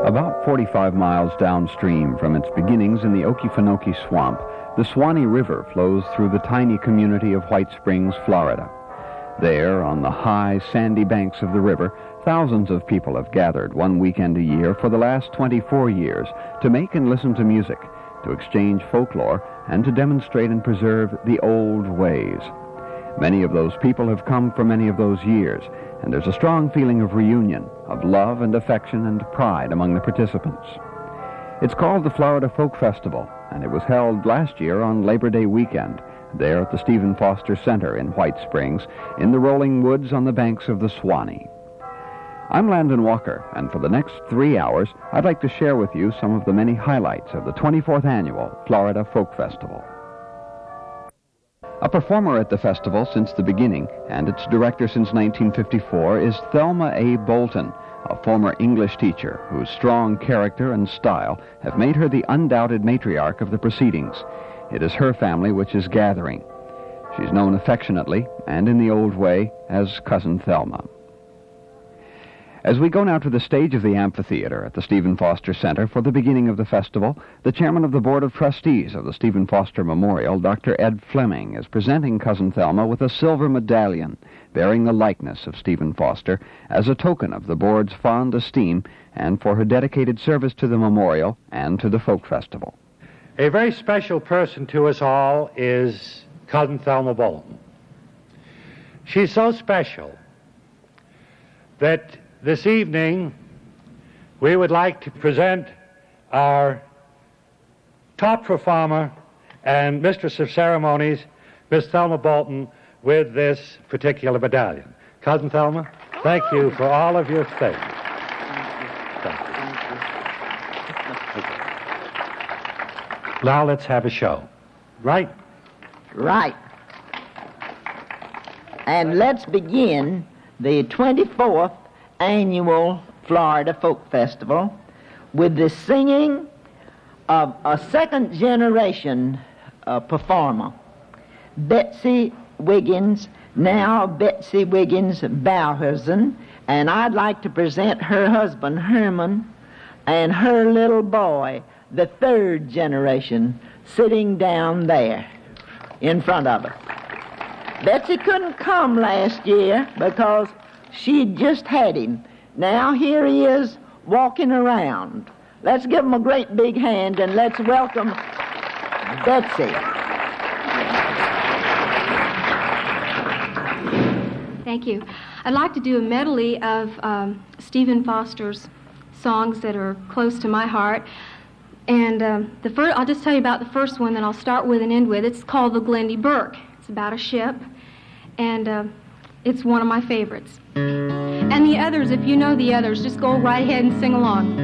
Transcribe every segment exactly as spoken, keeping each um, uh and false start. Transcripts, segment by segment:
About forty-five miles downstream from its beginnings in the Okefenokee Swamp, the Suwannee River flows through the tiny community of White Springs, Florida. There, on the high, sandy banks of the river, thousands of people have gathered one weekend a year for the last twenty-four years to make and listen to music, to exchange folklore, and to demonstrate and preserve the old ways. Many of those people have come for many of those years, and there's a strong feeling of reunion, of love and affection and pride among the participants. It's called the Florida Folk Festival, and it was held last year on Labor Day weekend, there at the Stephen Foster Center in White Springs, in the rolling woods on the banks of the Suwannee. I'm Landon Walker, and for the next three hours, I'd like to share with you some of the many highlights of the twenty-fourth Annual Florida Folk Festival. A performer at the festival since the beginning, and its director since nineteen fifty-four, is Thelma A. Bolton, a former English teacher whose strong character and style have made her the undoubted matriarch of the proceedings. It is her family which is gathering. She's known affectionately, and in the old way, as Cousin Thelma. As we go now to the stage of the amphitheater at the Stephen Foster Center for the beginning of the festival, the chairman of the Board of Trustees of the Stephen Foster Memorial, Doctor Ed Fleming, is presenting Cousin Thelma with a silver medallion bearing the likeness of Stephen Foster as a token of the board's fond esteem and for her dedicated service to the memorial and to the folk festival. A very special person to us all is Cousin Thelma Bolton. She's so special that this evening, we would like to present our top performer and mistress of ceremonies, Miss Thelma Bolton, with this particular medallion. Cousin Thelma, thank you for all of your faith. Thank you. Now let's have a show. Right? Right. And let's begin the twenty-fourth Annual Florida Folk Festival with the singing of a second generation uh, performer, Betsy Wiggins, now Betsy Wiggins Bauersen, and I'd like to present her husband Herman and her little boy, the third generation, sitting down there in front of her. Betsy couldn't come last year because she'd just had him. Now here he is walking around. Let's give him a great big hand and let's welcome Betsy. Thank you. I'd like to do a medley of um, Stephen Foster's songs that are close to my heart. And um, the first, I'll just tell you about the first one that I'll start with and end with. It's called the Glendy Burke. It's about a ship. And uh, it's one of my favorites. And the others, if you know the others, just go right ahead and sing along.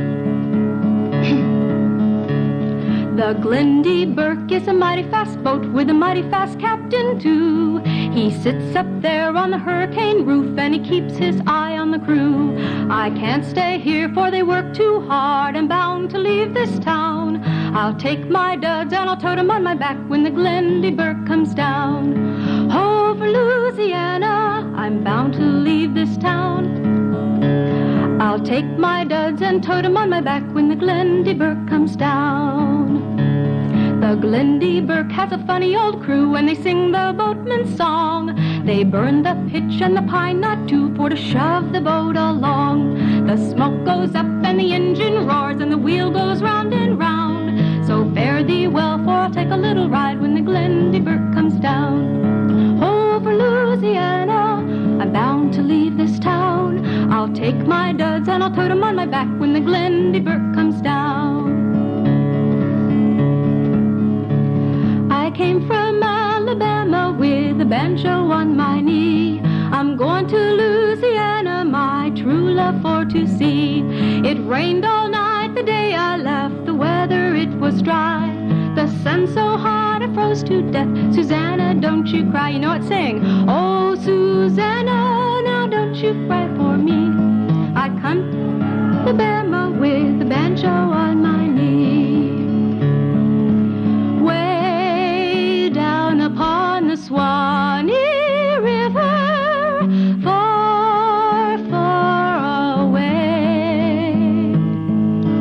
The Glendy Burke is a mighty fast boat with a mighty fast captain, too. He sits up there on the hurricane roof and he keeps his eye on the crew. I can't stay here for they work too hard. I'm bound to leave this town. I'll take my duds and I'll tote them on my back when the Glendy Burke comes down. Over Louisiana, I'm bound to leave this town. I'll take my duds and tote them on my back when the Glendy Burke comes down. The Glendy Burke has a funny old crew and they sing the boatman's song. They burn the pitch and the pine knot too for to shove the boat along. The smoke goes up and the engine roars and the wheel goes round and round. So fare thee well, for I'll take a little ride when the Glendy Burke comes down. Over Louisiana, I'm bound to leave this town. I'll take my duds and I'll tote them on my back when the Glendy Burke comes down. I came from Alabama with a banjo on my knee. I'm going to Louisiana, my true love for to see. It rained all night the day I left, the weather it was dry. The sun so hot I froze to death. Susanna, don't you cry. You know it, sing. Oh, Susanna, now don't you cry for me. I come to Alabama with the banjo on my knee. Way down upon the Suwannee River, far, far away,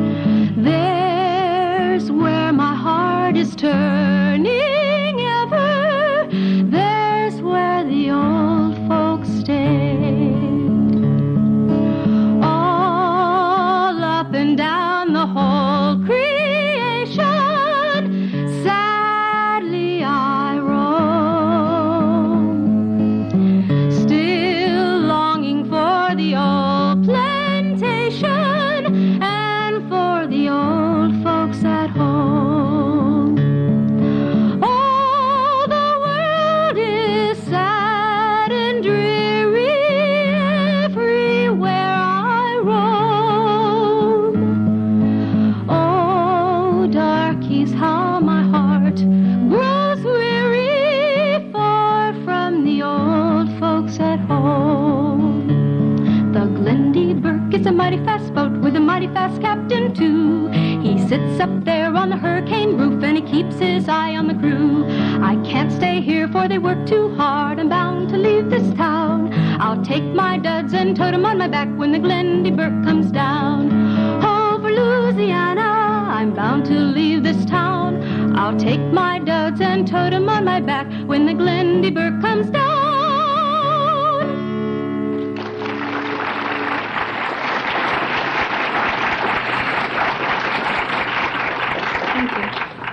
a mighty fast boat with a mighty fast captain, too. He sits up there on the hurricane roof and he keeps his eye on the crew. I can't stay here for they work too hard. I'm bound to leave this town. I'll take my duds and tote 'em on my back when the Glendy Burke comes down. Over Louisiana, I'm bound to leave this town. I'll take my duds and tote 'em on my back when the Glendy Burke comes down. Thank you.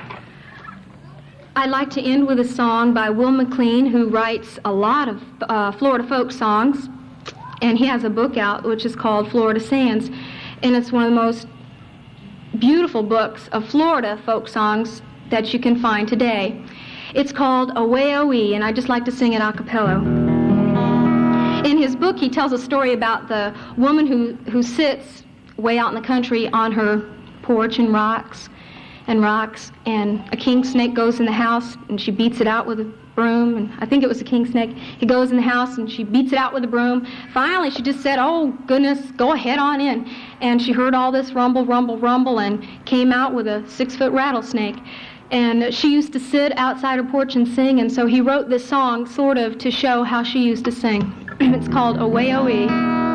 I'd like to end with a song by Will McLean, who writes a lot of uh, Florida folk songs, and he has a book out which is called Florida Sands, and it's one of the most beautiful books of Florida folk songs that you can find today. It's called Away-O-Wee, and I'd just like to sing it a cappella. In his book, he tells a story about the woman who, who sits way out in the country on her porch and rocks and rocks, and a king snake goes in the house, and she beats it out with a broom, and I think it was a king snake. He goes in the house, and she beats it out with a broom. Finally, she just said, "Oh, goodness, go ahead on in." And she heard all this rumble, rumble, rumble, and came out with a six-foot rattlesnake. And she used to sit outside her porch and sing, and so he wrote this song sort of to show how she used to sing. It's called Away-O-Wee.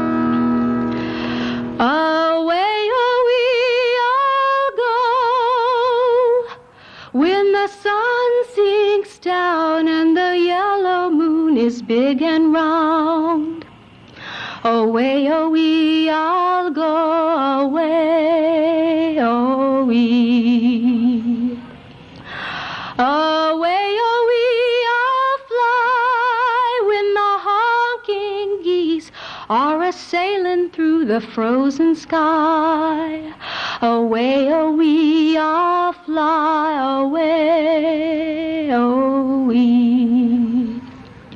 Away-O-Wee, I'll go when the sun sinks down and the yellow moon is big and round. Away-O-Wee, I'll go away-O-wee. Away-O-wee, I'll fly when the honking geese are a-sailing through the frozen sky. Away-O-wee, I'll fly away-O-wee.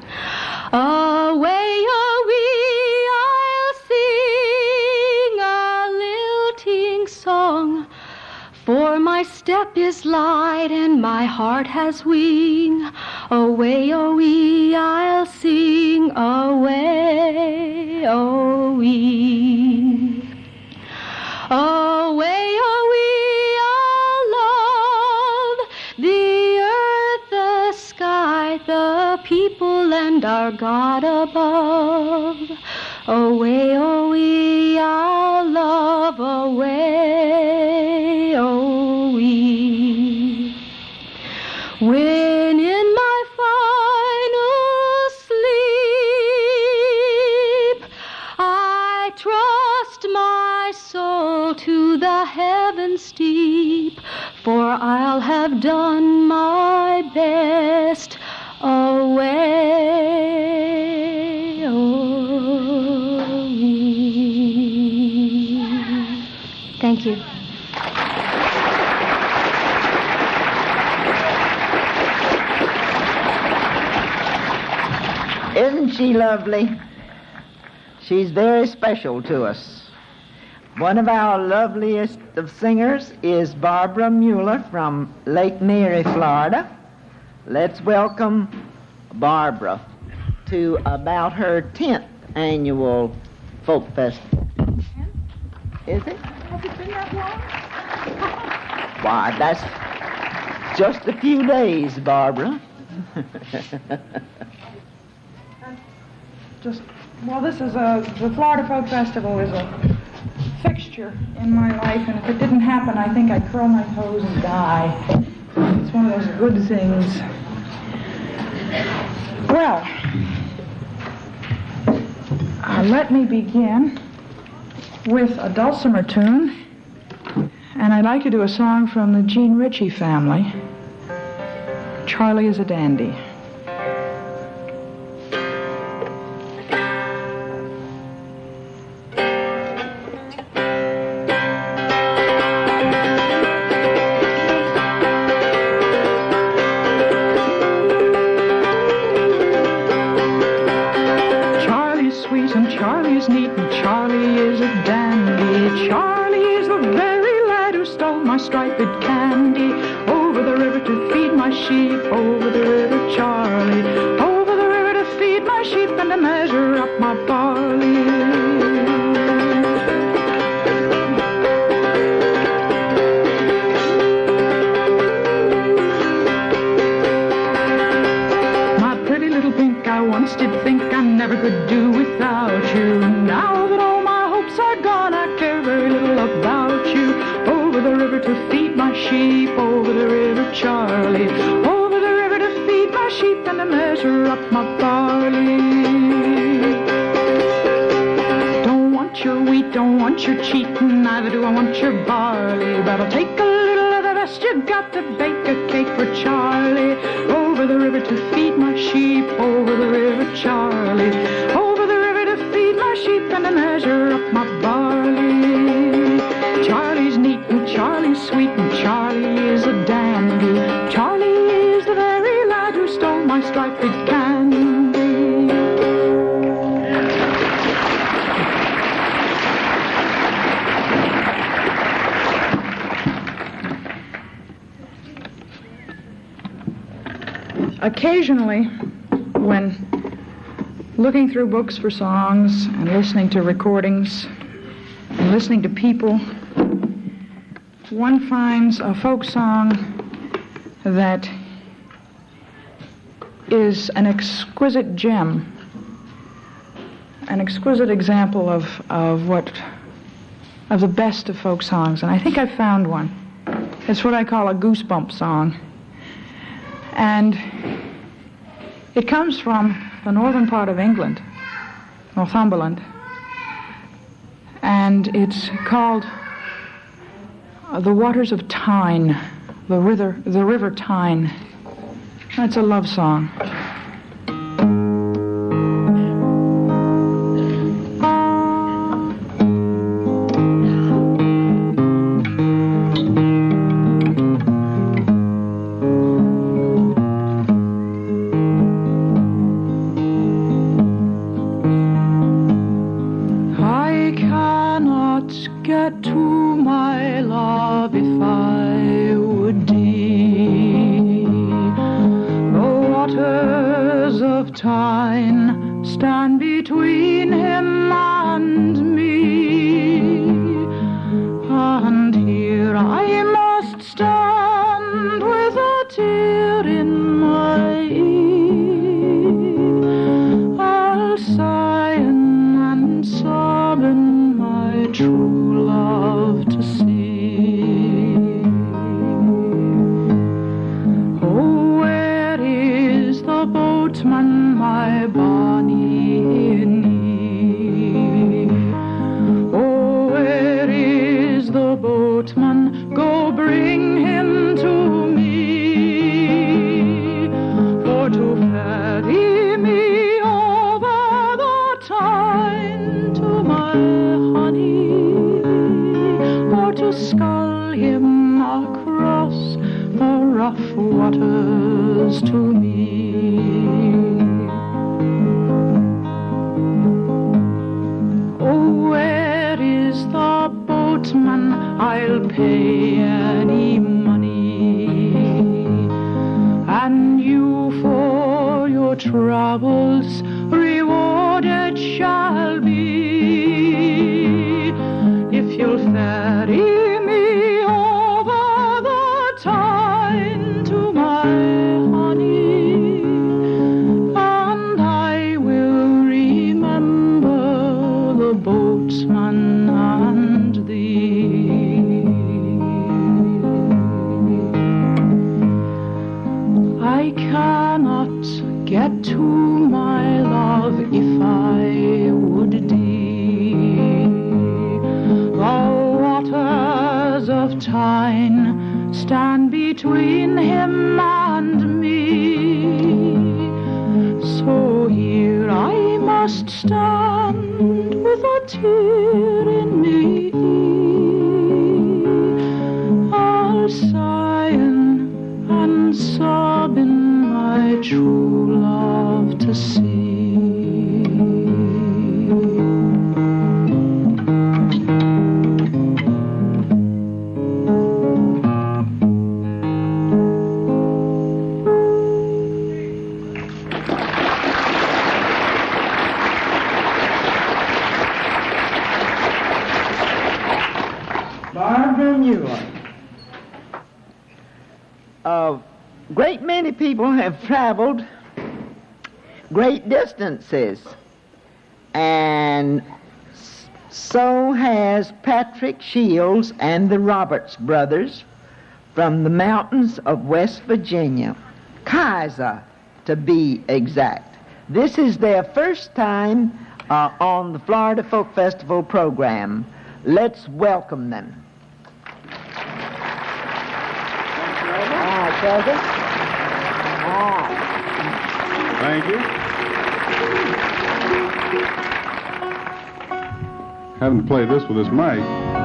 Away-O-wee, I'll sing a lilting song, for my step is light and my heart has wing. Away-O-wee, I'll sing away-O-wee. Away-O-wee, I'll love the earth, the sky, the people, and our God above. Away-O-wee, I'll love away-O-wee. When in my final sleep I trust my soul to the heavens steep, for I'll have done my best away-O-wee. Thank you. Isn't she lovely? She's very special to us. One of our loveliest of singers is Barbara Mueller from Lake Erie, Florida. Let's welcome Barbara to about her tenth annual folk festival. Is it? Has it been that long? Why, that's just a few days, Barbara. Just, well, this is a, the Florida Folk Festival is a fixture in my life, and if it didn't happen, I think I'd curl my toes and die. It's one of those good things. Well, uh, let me begin with a dulcimer tune, and I'd like to do a song from the Gene Ritchie family, Charlie is a Dandy. to measure up my barley. Don't want your wheat, don't want your cheatin', neither do I want your barley. But I'll take a little of the rest you got to bake a cake for Charlie. Over the river to feed my sheep, over the river, Charlie. Over the river to feed my sheep and to measure up my barley. Charlie's neat and Charlie's sweet and Charlie is a dandy. Charlie is the very lad who stole my striped candy. Occasionally, when looking through books for songs and listening to recordings and listening to people, one finds a folk song that is an exquisite gem, an exquisite example of, of what of the best of folk songs, and I think I found one. It's what I call a goosebump song. And it comes from the northern part of England, Northumberland, and it's called uh, The Waters of Tyne, the river, the River Tyne. It's a love song. Have traveled great distances, and so has Patrick Shields and the Roberts brothers from the mountains of West Virginia. Kaiser, to be exact. This is their first time uh, on the Florida Folk Festival program. Let's welcome them. All right, Cousin. All right. Thank you. Having to play this with this mic.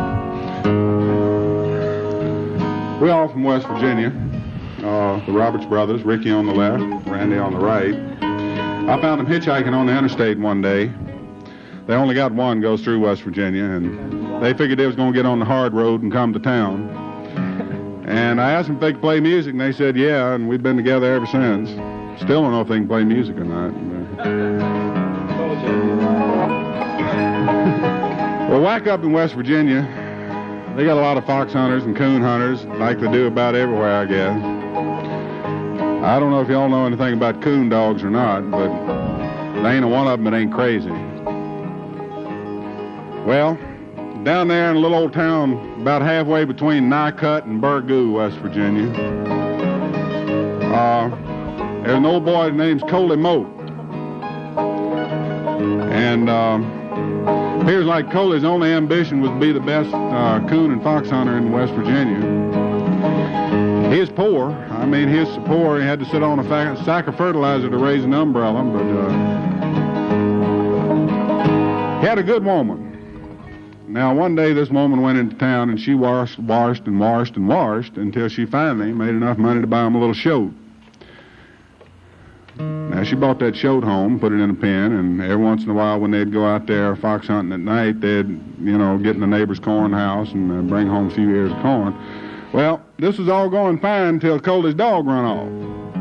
We're all from West Virginia. Uh, the Roberts brothers, Ricky on the left, Randy on the right. I found them hitchhiking on the interstate one day. They only got one goes through West Virginia, and they figured they was going to get on the hard road and come to town. And I asked them if they could play music, and they said yeah, and we've been together ever since. Still don't know if they can play music or not. Well, whack up in West Virginia, they got a lot of fox hunters and coon hunters, like they do about everywhere, I guess. I don't know if y'all know anything about coon dogs or not, but there ain't a one of them that ain't crazy. Well, down there in a little old town about halfway between Nycut and Burgoo, West Virginia, uh, there's an old boy named Coley Moat. And uh, appears like Coley's only ambition was to be the best uh, coon and fox hunter in West Virginia. He was poor. I mean, he was so poor he had to sit on a fa- sack of fertilizer to raise an umbrella, but uh, he had a good woman. Now, one day this woman went into town and she washed, washed, and washed, and washed until she finally made enough money to buy him a little shoat. Now, she bought that shoat home, put it in a pen, and every once in a while when they'd go out there fox hunting at night, they'd, you know, get in the neighbor's corn house and uh, bring home a few ears of corn. Well, this was all going fine until Coley's dog run off.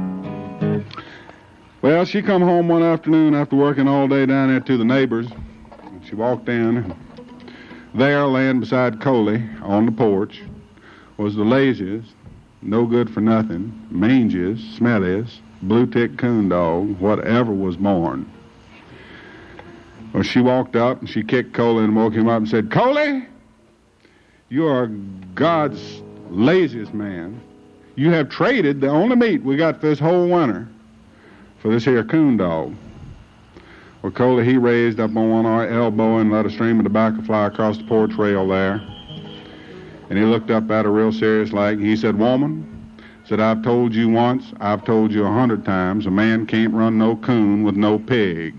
Well, she come home one afternoon after working all day down there to the neighbors. She walked in. There, laying beside Coley on the porch, was the laziest, no good for nothing, mangiest, smelliest, blue-tick coon dog, whatever was born. Well, she walked up and she kicked Coley and woke him up and said, "Coley, you are God's laziest man. You have traded the only meat we got this whole winter for this here coon dog." Well, Coley, he raised up on one elbow and let a stream of tobacco fly across the porch rail there. And he looked up at her real serious like, and he said, "Woman," said, "I've told you once, I've told you a hundred times, a man can't run no coon with no pig."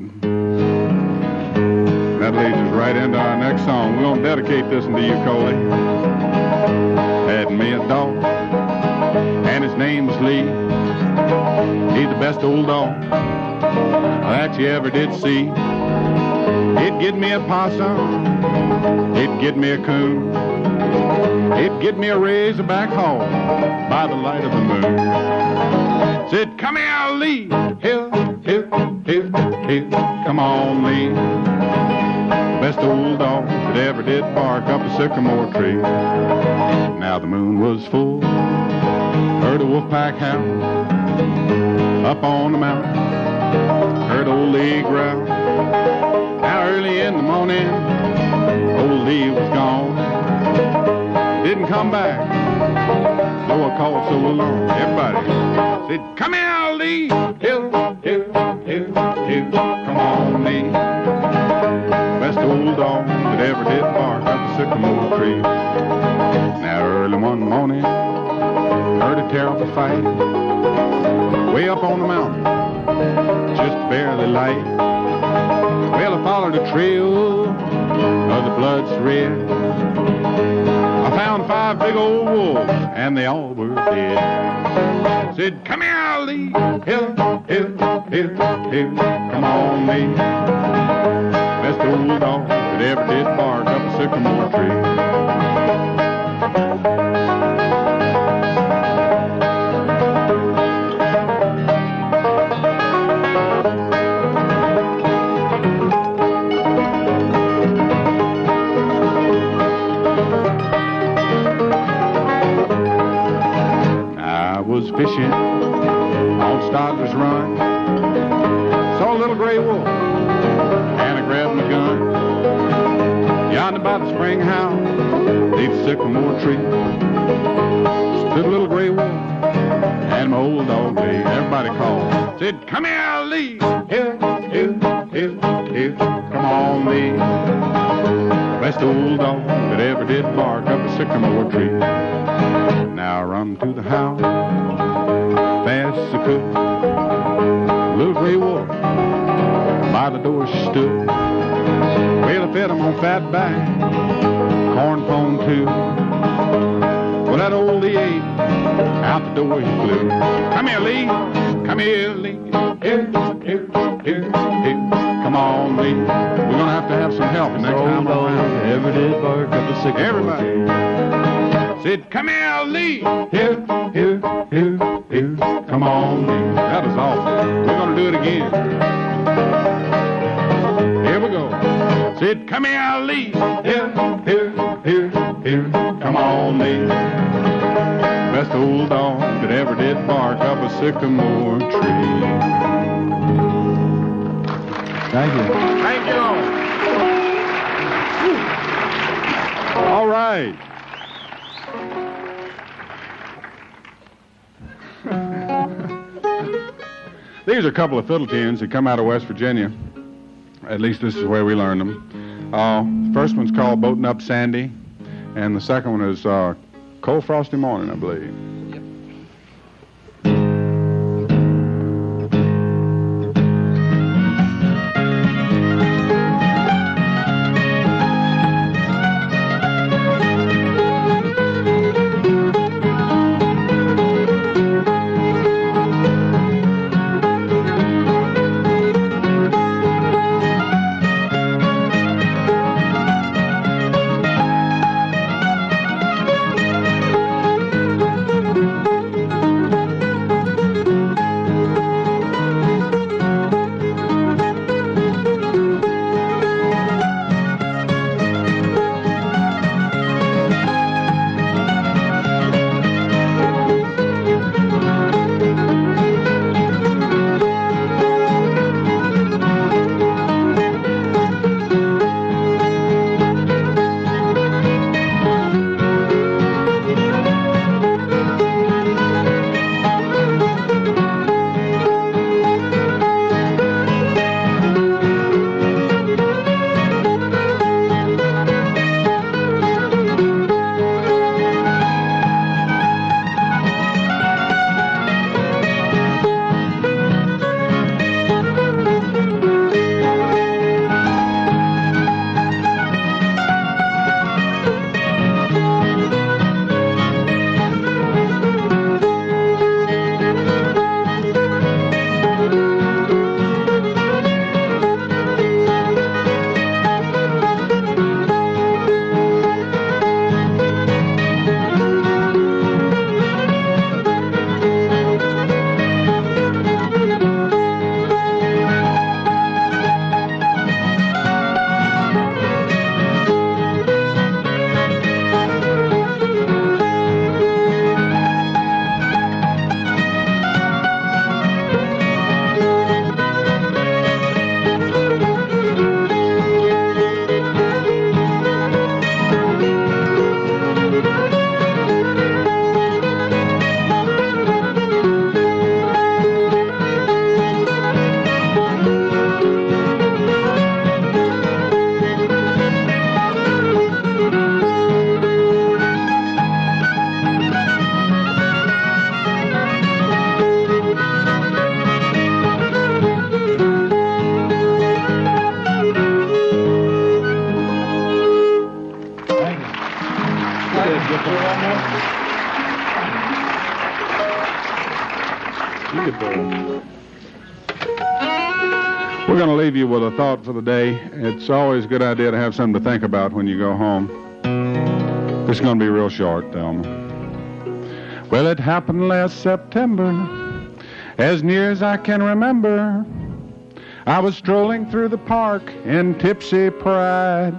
That leads us right into our next song. We're going to dedicate this one to you, Coley. Had me a dog, and his name was Lee. He's the best old dog that you ever did see. He'd get me a possum, he'd get me a coon, he'd get me a razorback hog by the light of the moon. Said, "Come here, Lee, here, here, here, here, come on, Lee." Best old dog that ever did bark up a sycamore tree. Now the moon was full, heard a wolf pack howl up on the mountain, heard old Lee growl. Now early in the morning, old Lee was gone. Didn't come back, though I called so long. Everybody said, "Come here, Lee, here, here, here, here, come on, Lee." Best old dog that ever did bark up a sycamore tree. Now early one morning, heard a terrible fight way up on the mountain, just barely light. Well, I followed a trail of the blood's red. I found five big old wolves, and they all were dead. Said, "Come here, Lee, here, here, here, here, come on, Lee." Best old dog that ever did bark up a sycamore tree. Fishing on Stodler's Run, saw a little gray wolf, and I grabbed my gun. Yonder by the spring house, neath the sycamore tree, stood a little gray wolf, and my old dog Lee. Everybody called, said, said, come here, Lee. Here, here, here, here. Come on, Lee. Best old dog that ever did bark up a sycamore tree. Now run to the house, fast as I could. Little gray wolf by the door she stood. Well, I fed him on fat back, corn pone too. Well, that old Lee ate, out the door he flew. Come here, Lee. Come here, Lee. Here, here, here, here. Come on, Lee. We're going to have to have some help next time around. Ever did bark up a sycamore. Everybody said, come here, Lee. Here, here, here, here. Come on, Lee. That was awful. We're going to do it again. Here we go. Said, come here, Lee. Here, here, here, here. Come on, Lee. Best old dog that ever did bark up a sycamore tree. Thank you. Thank you. All right. These are a couple of fiddle tunes that come out of West Virginia. At least this is where we learned them. Uh, first one's called Boating Up Sandy, and the second one is uh, Cold Frosty Morning, I believe. We're going to leave you with a thought for the day. It's always a good idea to have something to think about when you go home. This is going to be real short, Thelma. Well, it happened last September, as near as I can remember. I was strolling through the park in tipsy pride.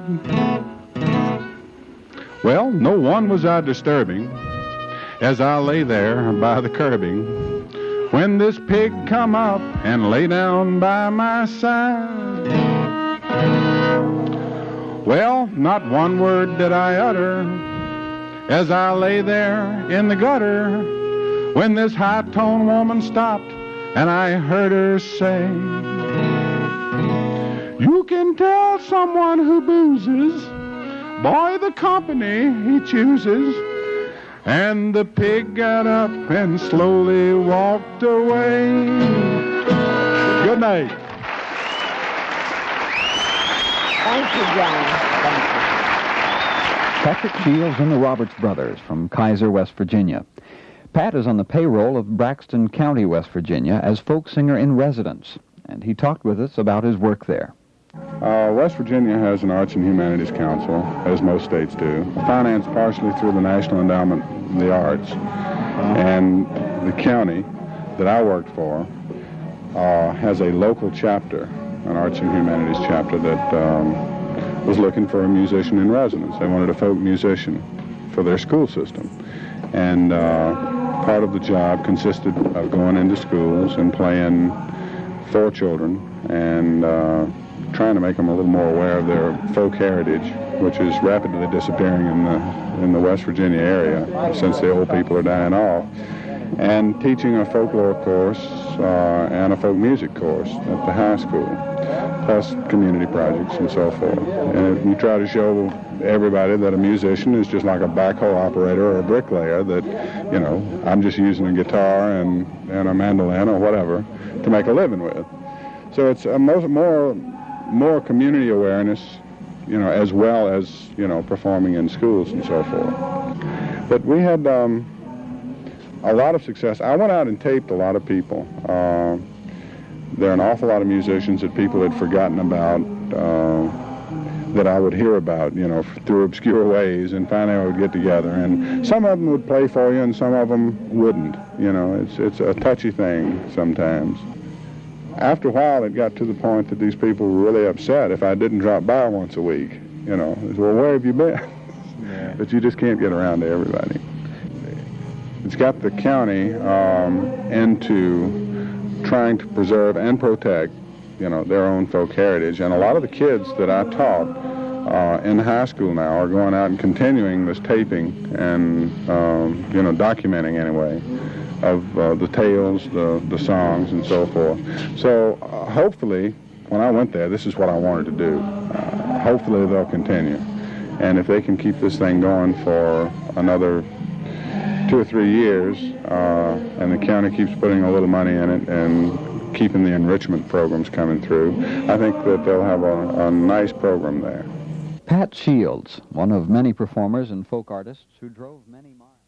Well, no one was I disturbing as I lay there by the curbing, when this pig come up and lay down by my side. Well, not one word did I utter as I lay there in the gutter, when this high-toned woman stopped and I heard her say, you can tell someone who boozes, boy, the company he chooses. And the pig got up and slowly walked away. Good night. Thank you, John. Thank you. Patrick Shields and the Roberts Brothers from Kaiser, West Virginia. Pat is on the payroll of Braxton County, West Virginia, as folk singer in residence, and he talked with us about his work there. Uh, West Virginia has an Arts and Humanities Council, as most states do, financed partially through the National Endowment of the Arts. And the county that I worked for uh, has a local chapter, an Arts and Humanities chapter, that um, was looking for a musician in residence. They wanted a folk musician for their school system. And uh, part of the job consisted of going into schools and playing for children and uh, trying to make them a little more aware of their folk heritage, which is rapidly disappearing in the in the West Virginia area since the old people are dying off, and teaching a folklore course uh, and a folk music course at the high school, plus community projects and so forth. And we try to show everybody that a musician is just like a backhoe operator or a bricklayer, that, you know, I'm just using a guitar and, and a mandolin or whatever to make a living with. So it's a more, more more community awareness, you know, as well as, you know, performing in schools and so forth. But we had um, a lot of success. I went out and taped a lot of people. Uh, there are an awful lot of musicians that people had forgotten about, uh, that I would hear about, you know, through obscure ways, and finally I would get together. And some of them would play for you and some of them wouldn't. You know, it's, it's a touchy thing sometimes. After a while, it got to the point that these people were really upset if I didn't drop by once a week. You know, they said, well, where have you been? Yeah. But you just can't get around to everybody. It's got the county um, into trying to preserve and protect, you know, their own folk heritage. And a lot of the kids that I taught uh, in high school now are going out and continuing this taping and, um, you know, documenting anyway, of uh, the tales, the, the songs, and so forth. So uh, hopefully, when I went there, this is what I wanted to do. Uh, hopefully they'll continue. And if they can keep this thing going for another two or three years, uh, and the county keeps putting a little money in it and keeping the enrichment programs coming through, I think that they'll have a, a nice program there. Pat Shields, one of many performers and folk artists who drove many miles.